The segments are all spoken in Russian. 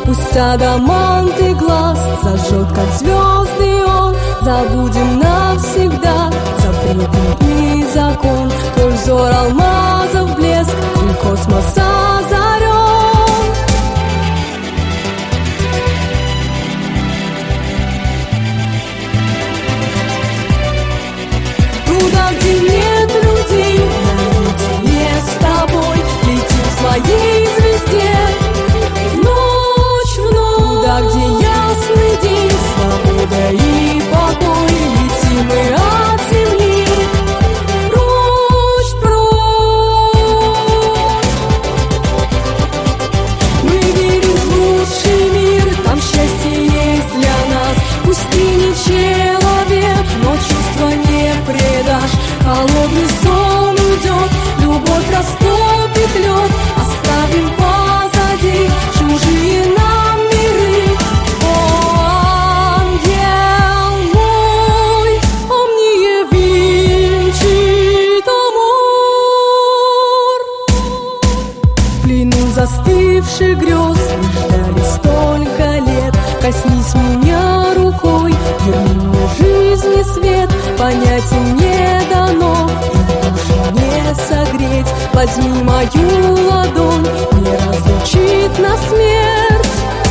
Пусть адаманты глаз зажжет, как звезды он. Забудем навсегда запреты и закон. Твой взор алмазов блеск и космос озарен. Туда, где нет людей, наедине с тобой, лети к своей звезде. В ночь, туда, где ясный день, свобода и покой, летим мы от земли прочь, прочь. Мы верим в лучший мир, там счастье есть для нас. Пусть ты не человек, но чувства не предашь. Холодный сон уйдет, любовь растопит лед. Оставим позади чужие нам миры. О, ангел мой, омния винчит амор. В плену застывших грез мы ждали столько лет. Коснись меня рукой, верни мне жизни свет. Понять им не дано, и душу не согреть. Возьми мою ладонь, не разлучит нас смерть.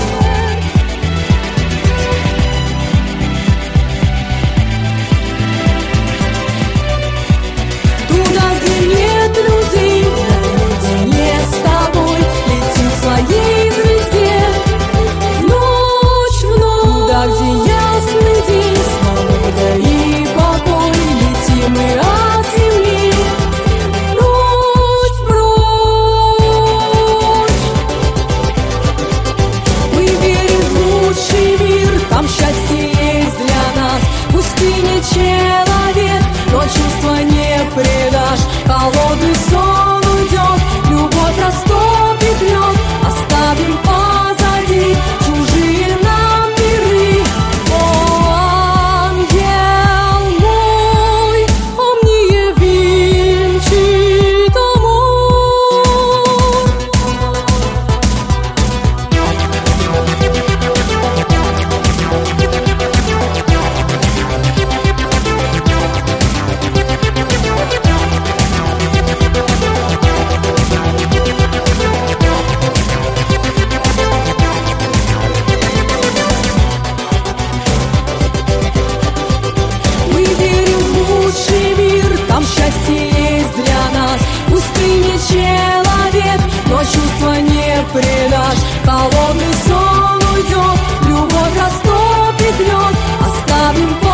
Туда, где нет людей, наедине с тобой, летим к своей звезде. В ночь, туда, где ясный день, свобода и покой, летим мы от земли прочь, прочь. Мы верим в лучший мир, там счастье есть для нас. Пусть ты не человек, но чувства не предашь. Холодный сон уйдет, любовь растопит лед. Оставим позади чужие нам миры. О, ангел мой, омния винчит амор. Мы верим в лучший мир, там счастье есть для нас. Пусть ты не человек, но чувства не предашь. Холодный сон уйдет, любовь растопит лед. Оставим